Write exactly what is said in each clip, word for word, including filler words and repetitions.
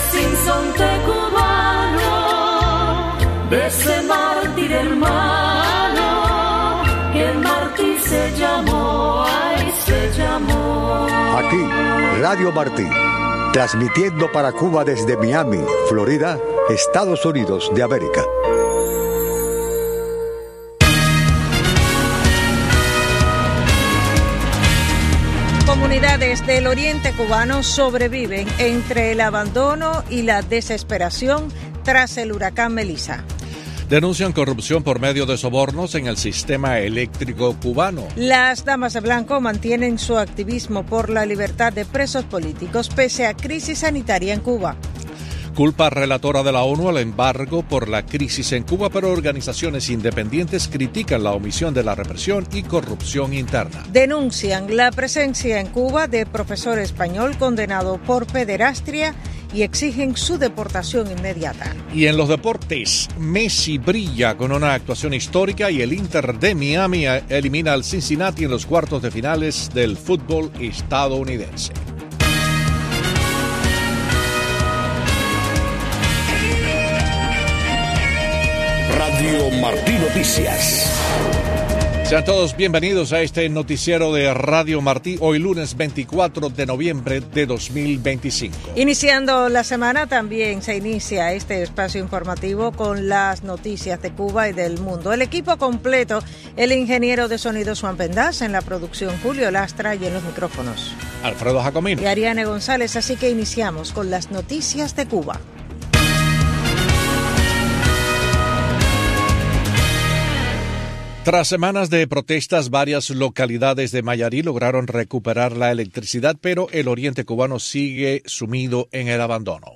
sin sonte cubano, de ese mártir hermano, que Martí se llamó, ay, se llamó. Aquí, Radio Martí, transmitiendo para Cuba desde Miami, Florida, Estados Unidos de América. Comunidades del oriente cubano sobreviven entre el abandono y la desesperación tras el huracán Melissa. Denuncian corrupción por medio de sobornos en el sistema eléctrico cubano. Las damas de blanco mantienen su activismo por la libertad de presos políticos pese a crisis sanitaria en Cuba. Culpa relatora de la ONU al embargo por la crisis en Cuba, pero organizaciones independientes critican la omisión de la represión y corrupción interna. Denuncian la presencia en Cuba de profesor español condenado por pederastia y exigen su deportación inmediata. Y en los deportes, Messi brilla con una actuación histórica y el Inter de Miami elimina al Cincinnati en los cuartos de finales del fútbol estadounidense. Radio Martí Noticias. Sean todos bienvenidos a este noticiero de Radio Martí, hoy lunes veinticuatro de noviembre de dos mil veinticinco. Iniciando la semana también se inicia este espacio informativo con las noticias de Cuba y del mundo. El equipo completo, el ingeniero de sonido Juan Pendaz, en la producción Julio Lastra y en los micrófonos Alfredo Jacomino y Ariane González, así que iniciamos con las noticias de Cuba. Tras semanas de protestas, varias localidades de Mayarí lograron recuperar la electricidad, pero el oriente cubano sigue sumido en el abandono.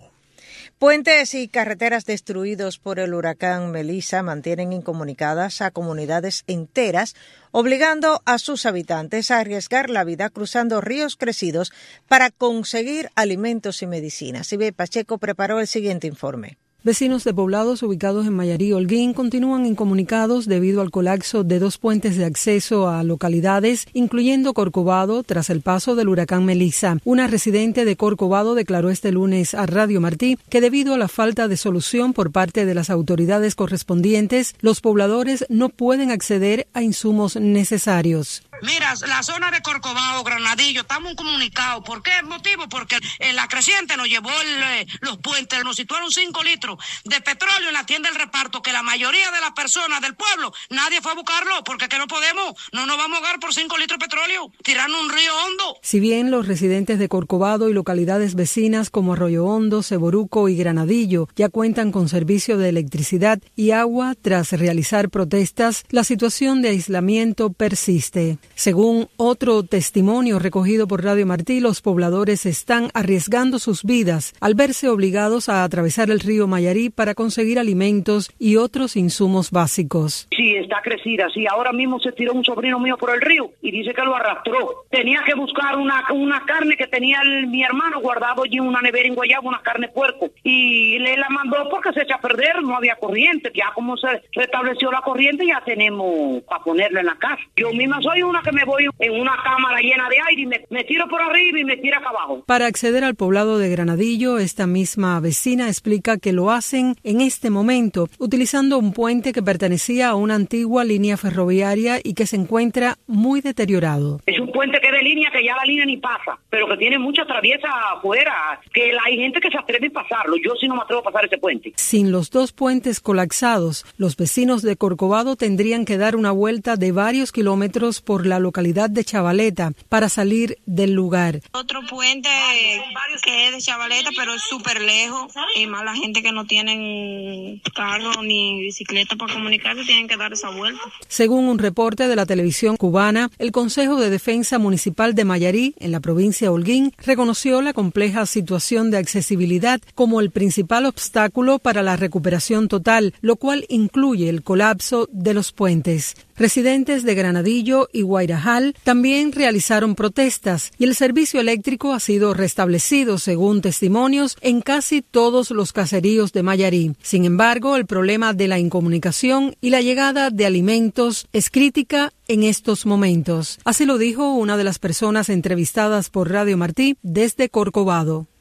Puentes y carreteras destruidos por el huracán Melissa mantienen incomunicadas a comunidades enteras, obligando a sus habitantes a arriesgar la vida cruzando ríos crecidos para conseguir alimentos y medicinas. Ibe Pacheco preparó el siguiente informe. Vecinos de poblados ubicados en Mayarí y Holguín continúan incomunicados debido al colapso de dos puentes de acceso a localidades, incluyendo Corcovado, tras el paso del huracán Melissa. Una residente de Corcovado declaró este lunes a Radio Martí que debido a la falta de solución por parte de las autoridades correspondientes, los pobladores no pueden acceder a insumos necesarios. Mira, la zona de Corcovado, Granadillo, estamos comunicados. ¿Por qué motivo? Porque eh, la creciente nos llevó el, eh, los puentes, nos situaron cinco litros de petróleo en la tienda del reparto, que la mayoría de las personas del pueblo, nadie fue a buscarlo, porque que no podemos, no nos vamos a ahogar por cinco litros de petróleo, tirando un río hondo. Si bien los residentes de Corcovado y localidades vecinas como Arroyo Hondo, Ceboruco y Granadillo ya cuentan con servicio de electricidad y agua tras realizar protestas, la situación de aislamiento persiste. Según otro testimonio recogido por Radio Martí, los pobladores están arriesgando sus vidas al verse obligados a atravesar el río Mayarí para conseguir alimentos y otros insumos básicos. Sí, está crecida, sí. Ahora mismo se tiró un sobrino mío por el río y dice que lo arrastró. Tenía que buscar una, una carne que tenía el, mi hermano guardado allí en una nevera en Guayabo, una carne puerco. Y le la mandó porque se echa a perder, no había corriente. Ya como se restableció la corriente, ya tenemos para ponerla en la casa. Yo misma soy una que me voy en una cámara llena de aire y me, me tiro por arriba y me tiro acá abajo. Para acceder al poblado de Granadillo, esta misma vecina explica que lo hacen en este momento utilizando un puente que pertenecía a una antigua línea ferroviaria y que se encuentra muy deteriorado. Es un puente que es de línea que ya la línea ni pasa, pero que tiene mucha traviesa afuera, que hay gente que se atreve a pasarlo. Yo sí no me atrevo a pasar ese puente. Sin los dos puentes colapsados, los vecinos de Corcovado tendrían que dar una vuelta de varios kilómetros por la localidad de Chavaleta para salir del lugar. Otro puente que es de Chavaleta, pero es súper lejos, y más la gente que no tienen carro ni bicicleta para comunicarse tienen que dar esa vuelta. Según un reporte de la televisión cubana, el Consejo de Defensa Municipal de Mayarí, en la provincia de Holguín, reconoció la compleja situación de accesibilidad como el principal obstáculo para la recuperación total, lo cual incluye el colapso de los puentes. Residentes de Granadillo y Guairajal también realizaron protestas y el servicio eléctrico ha sido restablecido, según testimonios, en casi todos los caseríos de Mayarí. Sin embargo, el problema de la incomunicación y la llegada de alimentos es crítica en estos momentos. Así lo dijo una de las personas entrevistadas por Radio Martí desde Corcovado.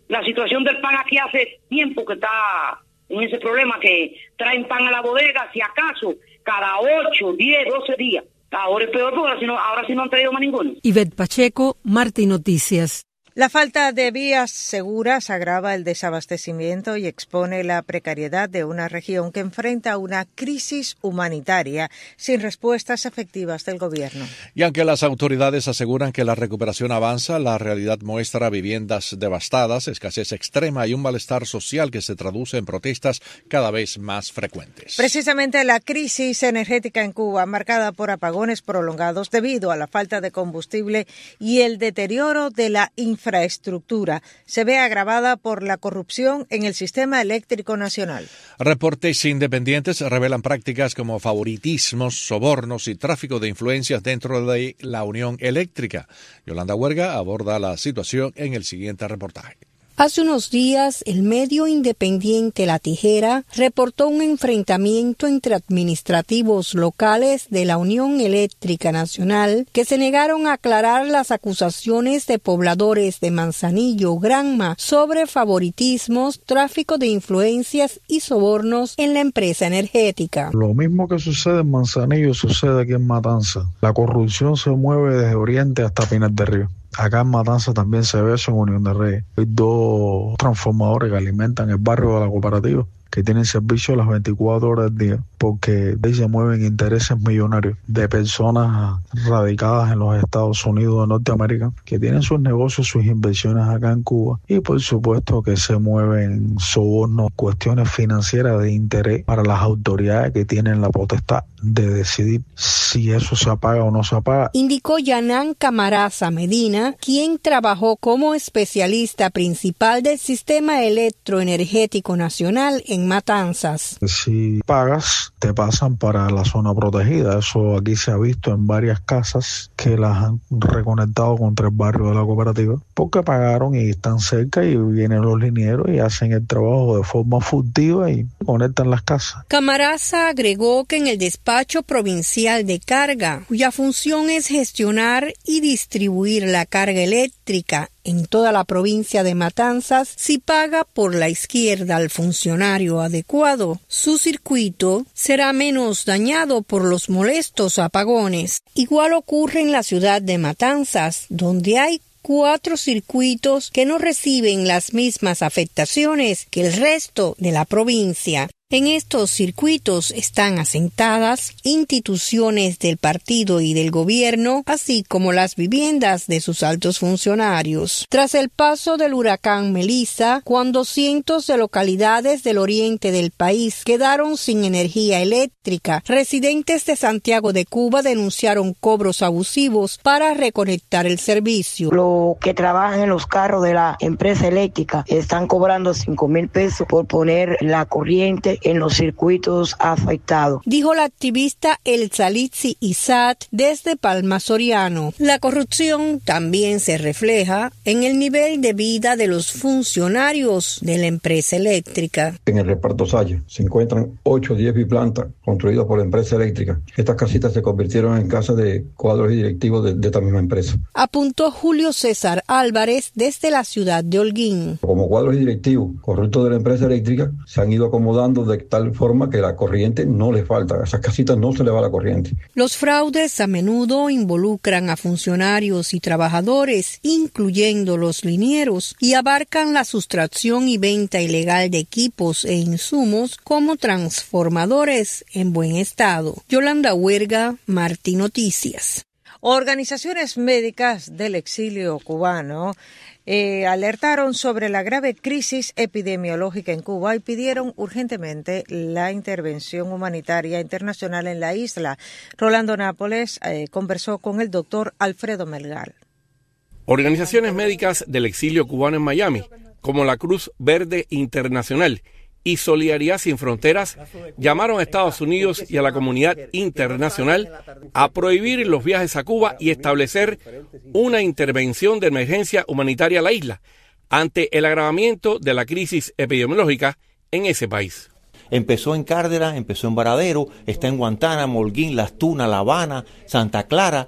La situación del pan aquí hace tiempo que está en ese problema, que traen pan a la bodega, si acaso, cada ocho, diez, doce días. Ahora es peor porque ahora sí no, ahora sí no han traído más ninguno. Ivette Pacheco, Martí Noticias. La falta de vías seguras agrava el desabastecimiento y expone la precariedad de una región que enfrenta una crisis humanitaria sin respuestas efectivas del gobierno. Y aunque las autoridades aseguran que la recuperación avanza, la realidad muestra viviendas devastadas, escasez extrema y un malestar social que se traduce en protestas cada vez más frecuentes. Precisamente la crisis energética en Cuba, marcada por apagones prolongados debido a la falta de combustible y el deterioro de la infraestructura, infraestructura se ve agravada por la corrupción en el sistema eléctrico nacional. Reportes independientes revelan prácticas como favoritismos, sobornos y tráfico de influencias dentro de la Unión Eléctrica. Yolanda Huerga aborda la situación en el siguiente reportaje. Hace unos días, el medio independiente La Tijera reportó un enfrentamiento entre administrativos locales de la Unión Eléctrica Nacional que se negaron a aclarar las acusaciones de pobladores de Manzanillo, Granma, sobre favoritismos, tráfico de influencias y sobornos en la empresa energética. Lo mismo que sucede en Manzanillo sucede aquí en Matanza. La corrupción se mueve desde Oriente hasta Pinar del Río. Acá en Matanza también se ve eso en Unión de Reyes. Hay dos transformadores que alimentan el barrio de la cooperativa, que tienen servicio las veinticuatro horas del día, porque de ahí se mueven intereses millonarios de personas radicadas en los Estados Unidos de Norteamérica, que tienen sus negocios, sus inversiones acá en Cuba, y por supuesto que se mueven sobornos, cuestiones financieras de interés para las autoridades que tienen la potestad de decidir si eso se apaga o no se apaga. Indicó Yanán Camaraza Medina, quien trabajó como especialista principal del Sistema Electroenergético Nacional en Matanzas. Si pagas, te pasan para la zona protegida. Eso aquí se ha visto en varias casas que las han reconectado contra el barrio de la cooperativa, porque pagaron y están cerca y vienen los linieros y hacen el trabajo de forma furtiva y conectan las casas. Camaraza agregó que en el despacho provincial de carga, cuya función es gestionar y distribuir la carga eléctrica en toda la provincia de Matanzas, si paga por la izquierda al funcionario adecuado, su circuito será menos dañado por los molestos apagones. Igual ocurre en la ciudad de Matanzas, donde hay cuatro circuitos que no reciben las mismas afectaciones que el resto de la provincia. En estos circuitos están asentadas instituciones del partido y del gobierno, así como las viviendas de sus altos funcionarios. Tras el paso del huracán Melissa, cuando cientos de localidades del oriente del país quedaron sin energía eléctrica, residentes de Santiago de Cuba denunciaron cobros abusivos para reconectar el servicio. Los que trabajan en los carros de la empresa eléctrica están cobrando cinco mil pesos por poner la corriente en los circuitos afectados, dijo la activista Elsa Litsi Isat desde Palma Soriano. La corrupción también se refleja en el nivel de vida de los funcionarios de la empresa eléctrica. En el reparto Saya se encuentran ocho o diez biplantas construidas por la empresa eléctrica. Estas casitas se convirtieron en casas de cuadros y directivos de, de esta misma empresa. Apuntó Julio César Álvarez desde la ciudad de Holguín. Como cuadros y directivos corruptos de la empresa eléctrica se han ido acomodando de tal forma que la corriente no les falta. A esas casitas no se le va la corriente. Los fraudes a menudo involucran a funcionarios y trabajadores, incluyendo los linieros, y abarcan la sustracción y venta ilegal de equipos e insumos como transformadores en buen estado. Yolanda Huerga, Martí Noticias. Organizaciones médicas del exilio cubano eh, alertaron sobre la grave crisis epidemiológica en Cuba y pidieron urgentemente la intervención humanitaria internacional en la isla. Rolando Nápoles eh, conversó con el doctor Alfredo Melgar. Organizaciones médicas del exilio cubano en Miami, como la Cruz Verde Internacional y Solidaridad Sin Fronteras, llamaron a Estados Unidos y a la comunidad internacional a prohibir los viajes a Cuba y establecer una intervención de emergencia humanitaria a la isla ante el agravamiento de la crisis epidemiológica en ese país. Empezó en Cárdenas, empezó en Varadero, está en Guantánamo, Holguín, Las Tunas, La Habana, Santa Clara.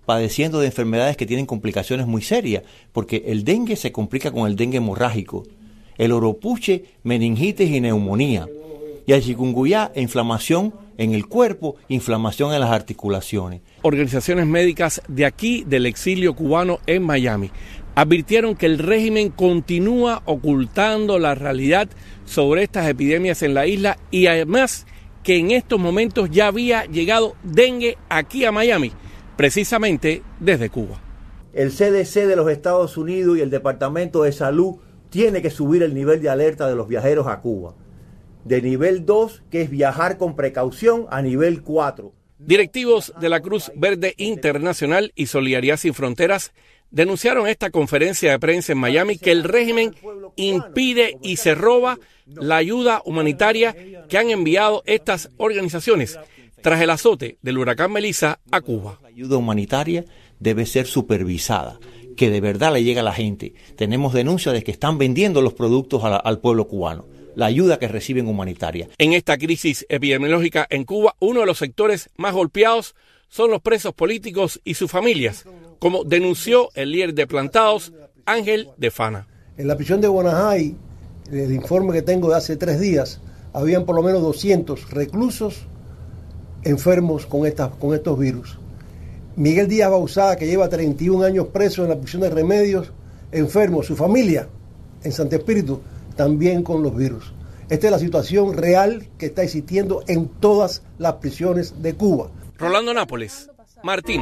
padeciendo de enfermedades que tienen complicaciones muy serias, porque el dengue se complica con el dengue hemorrágico, el oropuche, meningitis y neumonía, y el chikungunya, inflamación en el cuerpo, inflamación en las articulaciones. Organizaciones médicas de aquí, del exilio cubano en Miami, advirtieron que el régimen continúa ocultando la realidad sobre estas epidemias en la isla y además que en estos momentos ya había llegado dengue aquí a Miami, precisamente desde Cuba. El C D C de los Estados Unidos y el Departamento de Salud tiene que subir el nivel de alerta de los viajeros a Cuba. De nivel dos, que es viajar con precaución, a nivel cuatro. Directivos de la Cruz Verde Internacional y Solidaridad Sin Fronteras denunciaron esta conferencia de prensa en Miami que el régimen impide y se roba la ayuda humanitaria que han enviado estas organizaciones tras el azote del huracán Melissa a Cuba. La ayuda humanitaria debe ser supervisada, que de verdad le llegue a la gente. Tenemos denuncias de que están vendiendo los productos a la, al pueblo cubano, la ayuda que reciben humanitaria. En esta crisis epidemiológica en Cuba, uno de los sectores más golpeados son los presos políticos y sus familias, como denunció el líder de Plantados, Ángel de Fana. En la prisión de Guanajay, el informe que tengo de hace tres días, habían por lo menos doscientos reclusos enfermos con, estas, con estos virus. Miguel Díaz Bauzá, que lleva treinta y un años preso en la prisión de Remedios, enfermo, su familia en Santo Espíritu, también con los virus. Esta es la situación real que está existiendo en todas las prisiones de Cuba. Rolando Nápoles, Martín.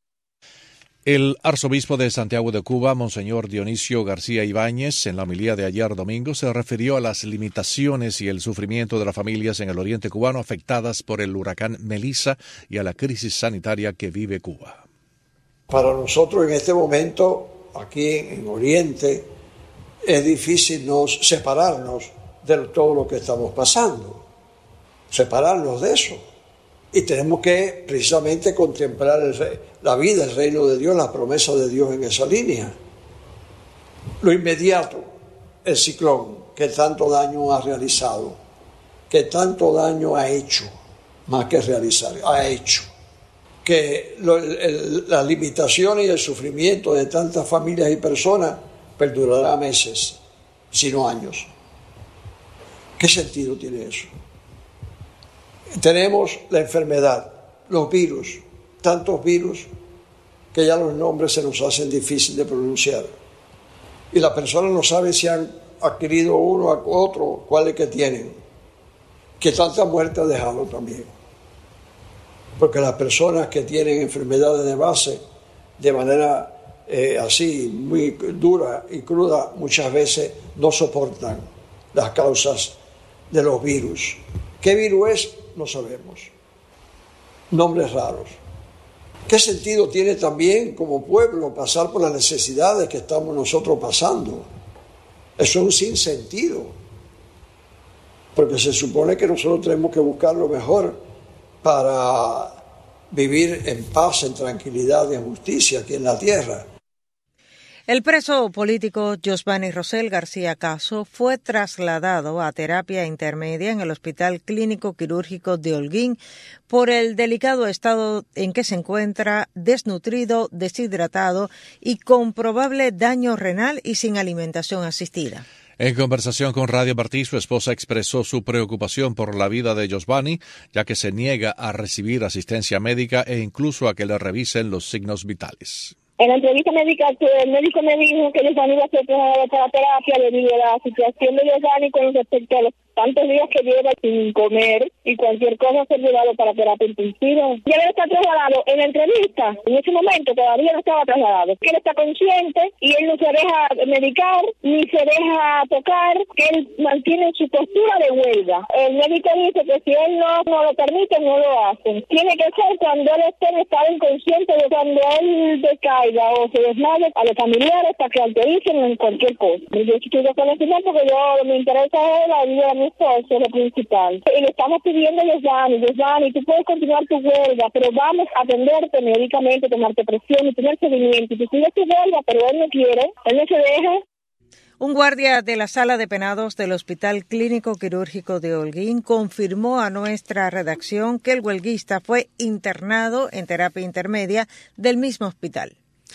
El arzobispo de Santiago de Cuba, Monseñor Dionisio García Ibáñez, en la homilía de ayer domingo, se refirió a las limitaciones y el sufrimiento de las familias en el oriente cubano afectadas por el huracán Melissa y a la crisis sanitaria que vive Cuba. Para nosotros en este momento, aquí en Oriente, es difícil nos separarnos de todo lo que estamos pasando, separarnos de eso. Y tenemos que precisamente contemplar el, la vida, el reino de Dios, la promesa de Dios en esa línea. Lo inmediato, el ciclón que tanto daño ha realizado, que tanto daño ha hecho, más que realizar, ha hecho. Que lo, el, las limitaciones y el sufrimiento de tantas familias y personas perdurará meses, si no años. ¿Qué sentido tiene eso? Tenemos la enfermedad, los virus, tantos virus que ya los nombres se nos hacen difícil de pronunciar. Y la persona no sabe si han adquirido uno a otro, cuáles que tienen. Que tanta muerte ha dejado también. Porque las personas que tienen enfermedades de base de manera eh, así, muy dura y cruda, muchas veces no soportan las causas de los virus. ¿Qué virus es? No sabemos. Nombres raros. ¿Qué sentido tiene también como pueblo pasar por las necesidades que estamos nosotros pasando? Eso es un sinsentido. Porque se supone que nosotros tenemos que buscar lo mejor para vivir en paz, en tranquilidad y en justicia aquí en la tierra. El preso político Josvany Rosell García Caso fue trasladado a terapia intermedia en el Hospital Clínico Quirúrgico de Holguín por el delicado estado en que se encuentra, desnutrido, deshidratado y con probable daño renal y sin alimentación asistida. En conversación con Radio Martí, su esposa expresó su preocupación por la vida de Josvany, ya que se niega a recibir asistencia médica e incluso a que le revisen los signos vitales. En la entrevista médica, el médico me dijo que Josvany iba a ser trasladado para terapia debido a la situación de Josvany con respecto a los tantos días que lleva sin comer y cualquier cosa ser llevado para terapia intensiva. Ya él está trasladado. En la entrevista, en ese momento todavía no estaba trasladado. Que él está consciente y él no se deja medicar ni se deja tocar, que él mantiene su postura de huelga. El médico dice que si él no, no lo permite, no lo hacen. Tiene que ser cuando él esté en estado inconsciente, de cuando él decaiga o se desmaye, a los familiares para que autoricen en cualquier cosa. Yo estoy de conocimiento porque yo me interesa es la vida de mi esposo, es lo principal. Y le estamos pidiendo a Josvany, Josvany, tú puedes continuar tu huelga, pero vamos a atenderte médicamente, tomarte presión y tener seguimiento. Y tú sigues tu huelga, pero él no quiere, él no se deja. Un guardia de la sala de penados del Hospital Clínico Quirúrgico de Holguín confirmó a nuestra redacción que el huelguista fue internado en terapia intermedia del mismo hospital.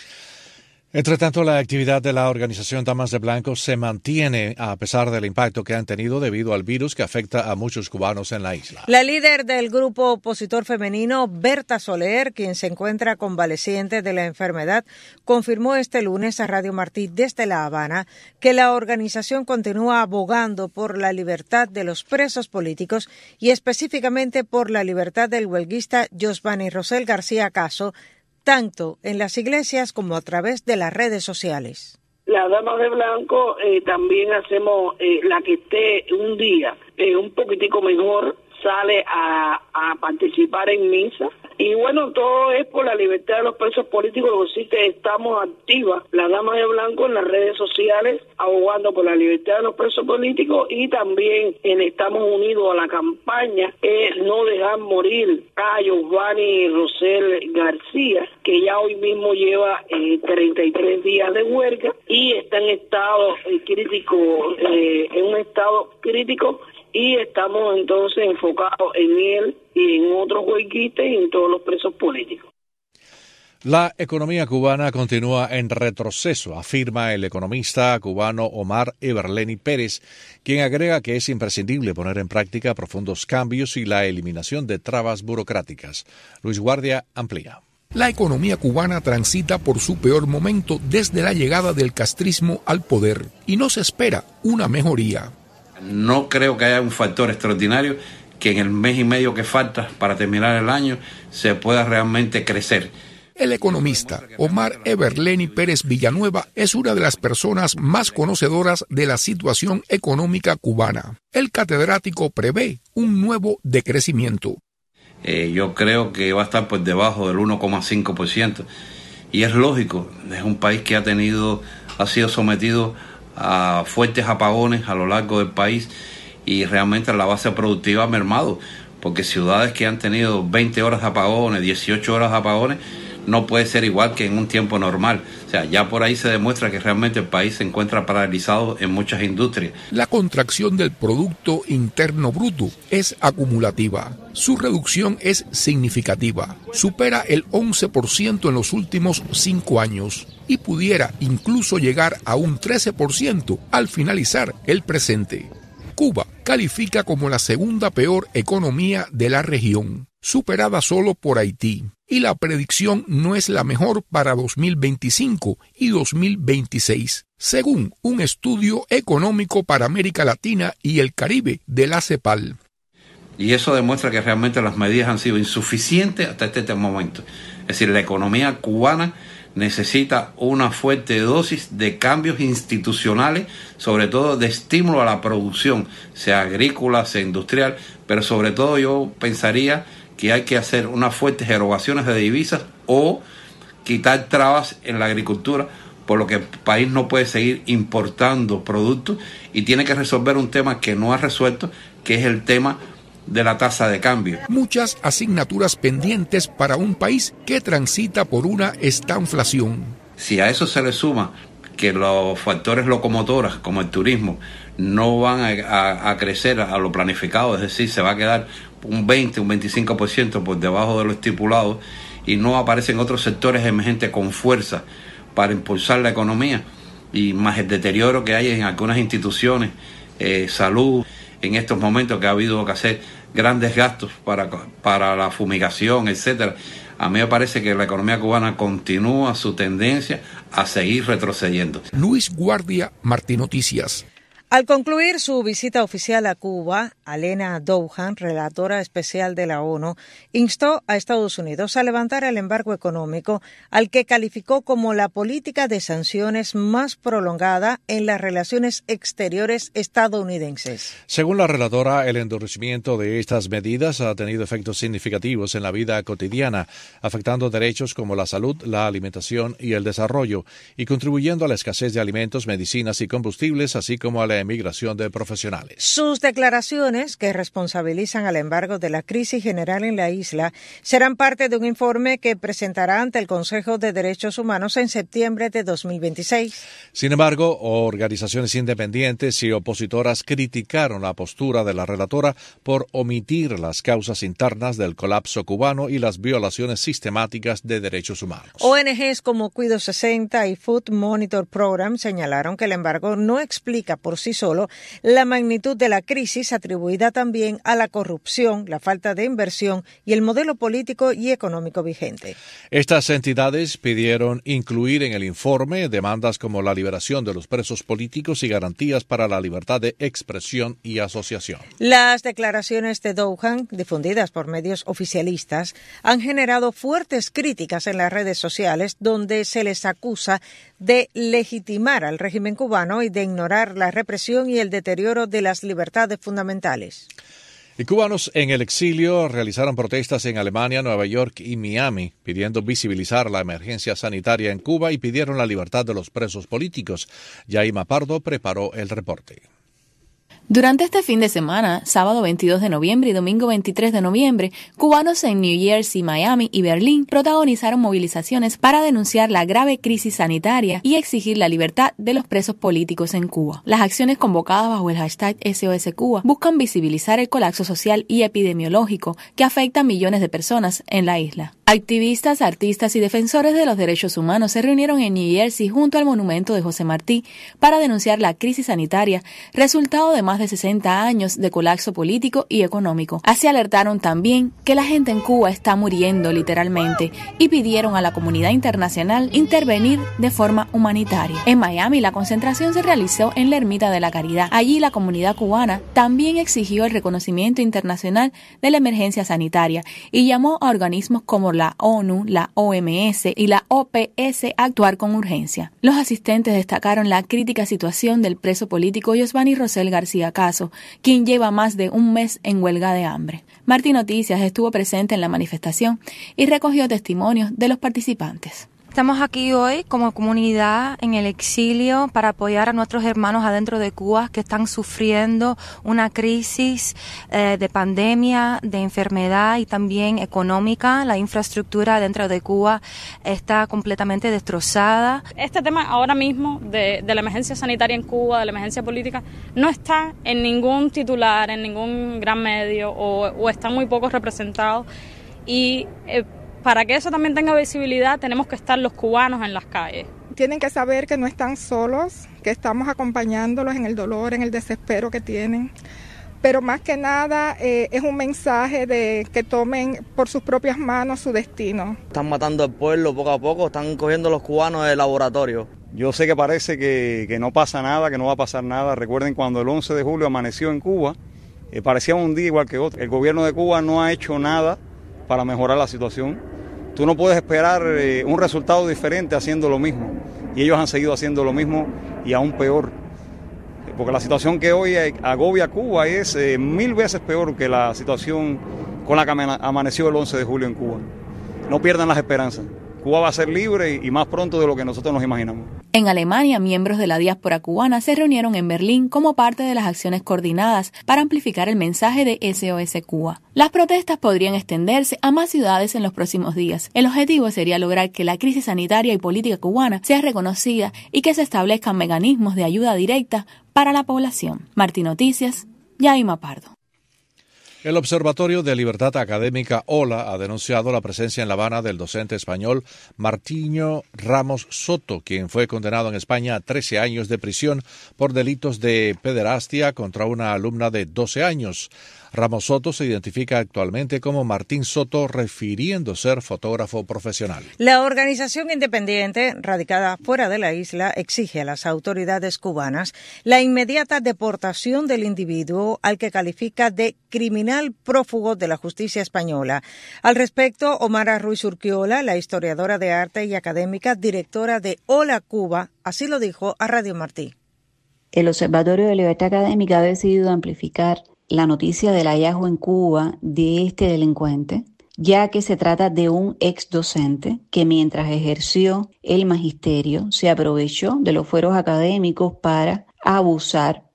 Entre tanto, la actividad de la organización Damas de Blanco se mantiene a pesar del impacto que han tenido debido al virus que afecta a muchos cubanos en la isla. La líder del grupo opositor femenino, Berta Soler, quien se encuentra convaleciente de la enfermedad, confirmó este lunes a Radio Martí desde La Habana que la organización continúa abogando por la libertad de los presos políticos y específicamente por la libertad del huelguista Josvani Rosel García Caso, tanto en las iglesias como a través de las redes sociales. Las Damas de Blanco eh, también hacemos eh, la que esté un día eh, un poquitico mejor, sale a, a participar en misa. Y bueno, todo es por la libertad de los presos políticos, lo que sí que estamos activas, las Damas de Blanco, en las redes sociales, abogando por la libertad de los presos políticos, y también en, estamos unidos a la campaña es no dejar morir a Josvani Rosel García, que ya hoy mismo lleva eh, treinta y tres días de huelga y está en estado eh, crítico, eh, en un estado crítico, y estamos entonces enfocados en él y en otros huelguistas y en todos los presos políticos. La economía cubana continúa en retroceso, afirma el economista cubano Omar Everleni Pérez, quien agrega que es imprescindible poner en práctica profundos cambios y la eliminación de trabas burocráticas. Luis Guardia amplía. La economía cubana transita por su peor momento desde la llegada del castrismo al poder y no se espera una mejoría. No creo que haya un factor extraordinario que en el mes y medio que falta para terminar el año se pueda realmente crecer. El economista Omar Everleni Pérez Villanueva es una de las personas más conocedoras de la situación económica cubana. El catedrático prevé un nuevo decrecimiento. Eh, yo creo que va a estar por debajo del uno coma cinco por ciento y es lógico, es un país que ha tenido, ha sido sometido a fuertes apagones a lo largo del país y realmente la base productiva ha mermado, porque ciudades que han tenido veinte horas de apagones, dieciocho horas de apagones, no puede ser igual que en un tiempo normal. O sea, ya por ahí se demuestra que realmente el país se encuentra paralizado en muchas industrias. La contracción del Producto Interno Bruto es acumulativa. Su reducción es significativa. Supera el once por ciento en los últimos cinco años y pudiera incluso llegar a un trece por ciento al finalizar el presente. Cuba califica como la segunda peor economía de la región, superada solo por Haití, y la predicción no es la mejor para dos mil veinticinco y dos mil veintiséis, según un estudio económico para América Latina y el Caribe de la CEPAL. Y eso demuestra que realmente las medidas han sido insuficientes hasta este momento. Es decir, la economía cubana necesita una fuerte dosis de cambios institucionales, sobre todo de estímulo a la producción, sea agrícola, sea industrial, pero sobre todo yo pensaría que hay que hacer unas fuertes erogaciones de divisas o quitar trabas en la agricultura, por lo que el país no puede seguir importando productos y tiene que resolver un tema que no ha resuelto, que es el tema de la tasa de cambio. Muchas asignaturas pendientes para un país que transita por una estanflación. Si a eso se le suma que los factores locomotoras como el turismo no van a, a, a crecer a lo planificado, es decir, se va a quedar un veinte, un veinticinco por ciento por debajo de lo estipulado y no aparecen otros sectores emergentes con fuerza para impulsar la economía, y más el deterioro que hay en algunas instituciones, eh, salud, en estos momentos que ha habido que hacer grandes gastos para, para la fumigación, etcétera. A mí me parece que la economía cubana continúa su tendencia a seguir retrocediendo. Luis Guardia, Martí Noticias. Al concluir su visita oficial a Cuba, Alena Douhan, relatora especial de la ONU, instó a Estados Unidos a levantar el embargo económico, al que calificó como la política de sanciones más prolongada en las relaciones exteriores estadounidenses. Según la relatora, el endurecimiento de estas medidas ha tenido efectos significativos en la vida cotidiana, afectando derechos como la salud, la alimentación y el desarrollo, y contribuyendo a la escasez de alimentos, medicinas y combustibles, así como a la la emigración de profesionales. Sus declaraciones, que responsabilizan al embargo de la crisis general en la isla, serán parte de un informe que presentará ante el Consejo de Derechos Humanos en septiembre de dos mil veintiséis. Sin embargo, organizaciones independientes y opositoras criticaron la postura de la relatora por omitir las causas internas del colapso cubano y las violaciones sistemáticas de derechos humanos. O N Ges como Cuido sesenta y Food Monitor Program señalaron que el embargo no explica por sí solo la magnitud de la crisis, atribuida también a la corrupción, la falta de inversión y el modelo político y económico vigente. Estas entidades pidieron incluir en el informe demandas como la liberación de los presos políticos y garantías para la libertad de expresión y asociación. Las declaraciones de Doohan, difundidas por medios oficialistas, han generado fuertes críticas en las redes sociales, donde se les acusa de legitimar al régimen cubano y de ignorar la represión y el deterioro de las libertades fundamentales. Y cubanos en el exilio realizaron protestas en Alemania, Nueva York y Miami, pidiendo visibilizar la emergencia sanitaria en Cuba y pidieron la libertad de los presos políticos. Yaima Pardo preparó el reporte. Durante este fin de semana, sábado veintidós de noviembre y domingo veintitrés de noviembre, cubanos en New Jersey, Miami y Berlín protagonizaron movilizaciones para denunciar la grave crisis sanitaria y exigir la libertad de los presos políticos en Cuba. Las acciones convocadas bajo el hashtag S O S Cuba buscan visibilizar el colapso social y epidemiológico que afecta a millones de personas en la isla. Activistas, artistas y defensores de los derechos humanos se reunieron en New Jersey junto al monumento de José Martí para denunciar la crisis sanitaria, resultado de más de sesenta años de colapso político y económico. Así alertaron también que la gente en Cuba está muriendo literalmente y pidieron a la comunidad internacional intervenir de forma humanitaria. En Miami, la concentración se realizó en la Ermita de la Caridad. Allí la comunidad cubana también exigió el reconocimiento internacional de la emergencia sanitaria y llamó a organismos como la ONU, la O M S y la O P S a actuar con urgencia. Los asistentes destacaron la crítica situación del preso político Yosvani Rosell García Caso, quien lleva más de un mes en huelga de hambre. Martí Noticias estuvo presente en la manifestación y recogió testimonios de los participantes. Estamos aquí hoy como comunidad en el exilio para apoyar a nuestros hermanos adentro de Cuba que están sufriendo una crisis eh, de pandemia, de enfermedad y también económica. La infraestructura dentro de Cuba está completamente destrozada. Este tema ahora mismo de, de la emergencia sanitaria en Cuba, de la emergencia política, no está en ningún titular, en ningún gran medio o, o está muy poco representado y eh, para que eso también tenga visibilidad, tenemos que estar los cubanos en las calles. Tienen que saber que no están solos, que estamos acompañándolos en el dolor, en el desespero que tienen. Pero más que nada eh, es un mensaje de que tomen por sus propias manos su destino. Están matando al pueblo poco a poco, están cogiendo los cubanos del laboratorio. Yo sé que parece que, que no pasa nada, que no va a pasar nada. Recuerden cuando el once de julio amaneció en Cuba, eh, parecía un día igual que otro. El gobierno de Cuba no ha hecho nada para mejorar la situación. Tú no puedes esperar eh, un resultado diferente haciendo lo mismo. Y ellos han seguido haciendo lo mismo y aún peor. Porque la situación que hoy agobia a Cuba es eh, mil veces peor que la situación con la que amaneció el once de julio en Cuba. No pierdan las esperanzas. Cuba va a ser libre y más pronto de lo que nosotros nos imaginamos. En Alemania, miembros de la diáspora cubana se reunieron en Berlín como parte de las acciones coordinadas para amplificar el mensaje de S O S Cuba. Las protestas podrían extenderse a más ciudades en los próximos días. El objetivo sería lograr que la crisis sanitaria y política cubana sea reconocida y que se establezcan mecanismos de ayuda directa para la población. Martí Noticias, Yaima Pardo. El Observatorio de Libertad Académica O L A ha denunciado la presencia en La Habana del docente español Martiño Ramos Soto, quien fue condenado en España a trece años de prisión por delitos de pederastia contra una alumna de doce años. Ramos Soto se identifica actualmente como Martín Soto, refiriendo ser fotógrafo profesional. La organización independiente, radicada fuera de la isla, exige a las autoridades cubanas la inmediata deportación del individuo al que califica de criminal prófugo de la justicia española. Al respecto, Omara Ruiz Urquiola, la historiadora de arte y académica, directora de O L A Cuba, así lo dijo a Radio Martí. El Observatorio de Libertad Académica ha decidido amplificar la noticia del hallazgo en Cuba de este delincuente, ya que se trata de un ex docente que mientras ejerció el magisterio se aprovechó de los fueros académicos para abusar,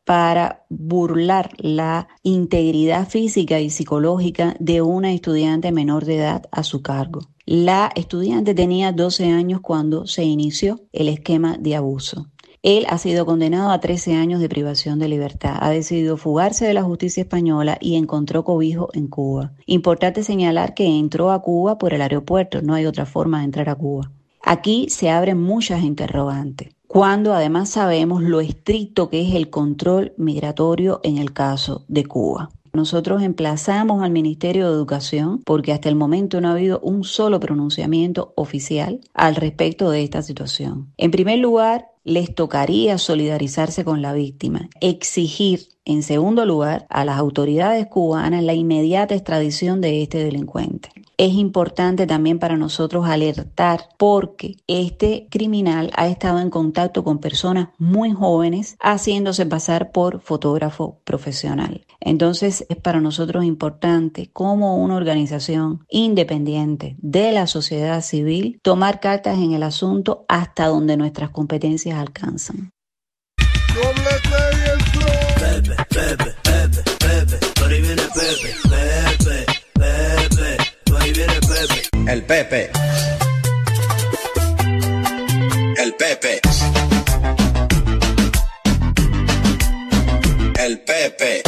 para burlar la integridad física y psicológica de una estudiante menor de edad a su cargo. La estudiante tenía doce años cuando se inició el esquema de abuso. Él ha sido condenado a trece años de privación de libertad. Ha decidido fugarse de la justicia española y encontró cobijo en Cuba. Importante señalar que entró a Cuba por el aeropuerto. No hay otra forma de entrar a Cuba. Aquí se abren muchas interrogantes, cuando además sabemos lo estricto que es el control migratorio en el caso de Cuba. Nosotros emplazamos al Ministerio de Educación porque hasta el momento no ha habido un solo pronunciamiento oficial al respecto de esta situación. En primer lugar, les tocaría solidarizarse con la víctima, exigir, en segundo lugar, a las autoridades cubanas la inmediata extradición de este delincuente. Es importante también para nosotros alertar porque este criminal ha estado en contacto con personas muy jóvenes haciéndose pasar por fotógrafo profesional. Entonces es para nosotros importante como una organización independiente de la sociedad civil tomar cartas en el asunto hasta donde nuestras competencias alcanzan. Pepe, Pepe, Pepe, Pepe, por ahí viene Pepe, Pepe, Pepe, por ahí viene Pepe. El Pepe. El Pepe. El Pepe.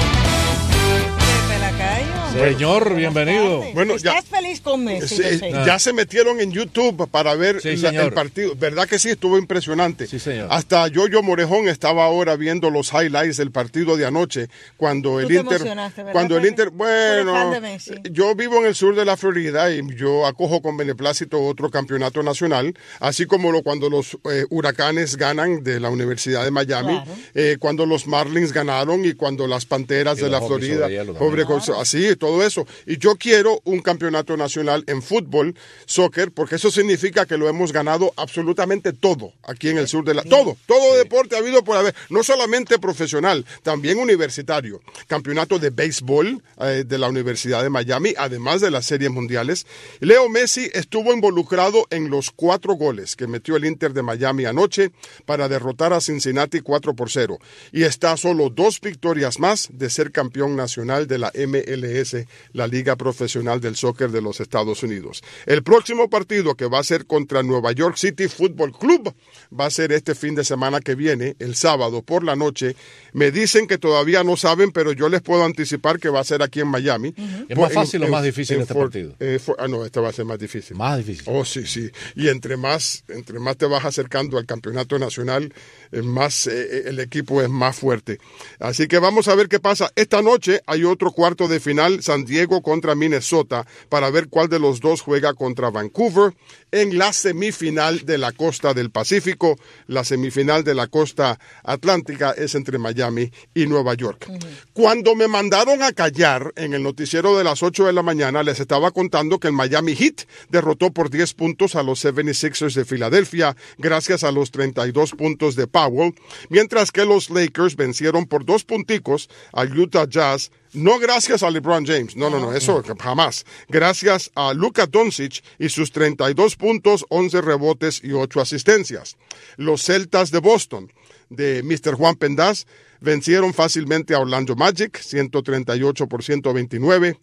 Señor, bienvenido. Bueno, ¿estás ya, feliz con Messi? Sí, ya se metieron en YouTube para ver sí, la, el partido. ¿Verdad que sí? Estuvo impresionante. Sí, señor. Hasta Yoyo Morejón estaba ahora viendo los highlights del partido de anoche cuando el Tú Inter, te emocionaste, ¿verdad? cuando el Inter, bueno, de yo vivo en el sur de la Florida y yo acojo con beneplácito otro campeonato nacional, así como lo, cuando los eh, Huracanes ganan de la Universidad de Miami, claro. eh, cuando los Marlins ganaron y cuando las Panteras y de la Florida, pobre claro. así. Todo eso. Y yo quiero un campeonato nacional en fútbol, soccer, porque eso significa que lo hemos ganado absolutamente todo aquí en el sur de la... Todo, todo sí. deporte ha habido por haber, no solamente profesional, también universitario. Campeonato de béisbol eh, de la Universidad de Miami, además de las series mundiales. Leo Messi estuvo involucrado en los cuatro goles que metió el Inter de Miami anoche para derrotar a Cincinnati cuatro por cero. Y está a solo dos victorias más de ser campeón nacional de la M L S, la Liga Profesional del Soccer de los Estados Unidos. El próximo partido, que va a ser contra Nueva York City Football Club, va a ser este fin de semana que viene, el sábado por la noche. Me dicen que todavía no saben, pero yo les puedo anticipar que va a ser aquí en Miami. Uh-huh. ¿Es más fácil en, o más difícil en, en este for, partido? Eh, for, ah, no, este va a ser más difícil. Más difícil. Oh, sí, sí. Y entre más, entre más te vas acercando al campeonato nacional, eh, más eh, el equipo es más fuerte. Así que vamos a ver qué pasa. Esta noche hay otro cuarto de final, San Diego contra Minnesota, para ver cuál de los dos juega contra Vancouver en la semifinal de la costa del Pacífico. La semifinal de la costa atlántica es entre Miami y Nueva York. Uh-huh. Cuando me mandaron a callar en el noticiero de las ocho de la mañana, les estaba contando que el Miami Heat derrotó por diez puntos a los setenta y seis ers de Filadelfia gracias a los treinta y dos puntos de Powell, mientras que los Lakers vencieron por dos punticos al Utah Jazz. No gracias a LeBron James, no, no, no, eso jamás. Gracias a Luka Doncic y sus treinta y dos puntos, once rebotes y ocho asistencias. Los Celtas de Boston, de mister Juan Pendaz, vencieron fácilmente a Orlando Magic, ciento treinta y ocho por ciento veintinueve.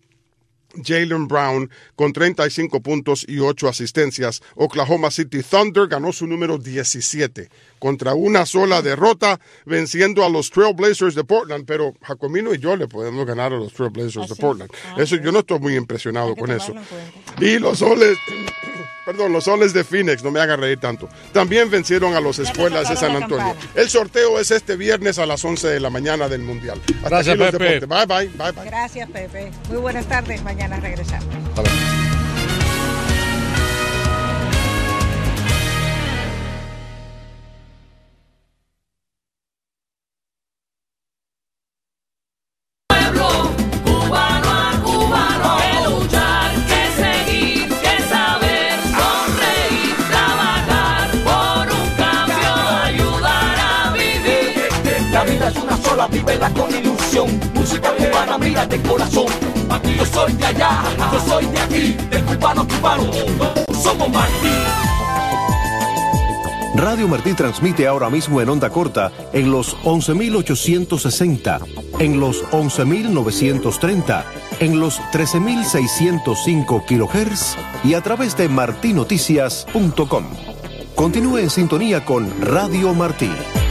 Jaylen Brown con treinta y cinco puntos y ocho asistencias. Oklahoma City Thunder ganó su número diecisiete contra una sola derrota, venciendo a los Trailblazers de Portland, pero Jacomino y yo le podemos ganar a los Trailblazers de Portland. Ah, eso, yo no estoy muy impresionado con eso. Y los soles, perdón, los soles de Phoenix, no me hagan reír tanto, también vencieron a los Espuelas de San Antonio. El sorteo es este viernes a las once de la mañana del Mundial. Hasta Gracias, Pepe. Bye, bye, bye, bye. Gracias, Pepe. Muy buenas tardes. Mañana regresamos. Vívela con ilusión, música cubana, mira de corazón. Aquí yo soy de allá, yo soy de aquí, de cubano cubano, somos Martí. Radio Martí transmite ahora mismo en onda corta en los once mil ochocientos sesenta, en los once mil novecientos treinta, en los trece mil seiscientos cinco kilohertz y a través de martinoticias punto com. Continúe en sintonía con Radio Martí.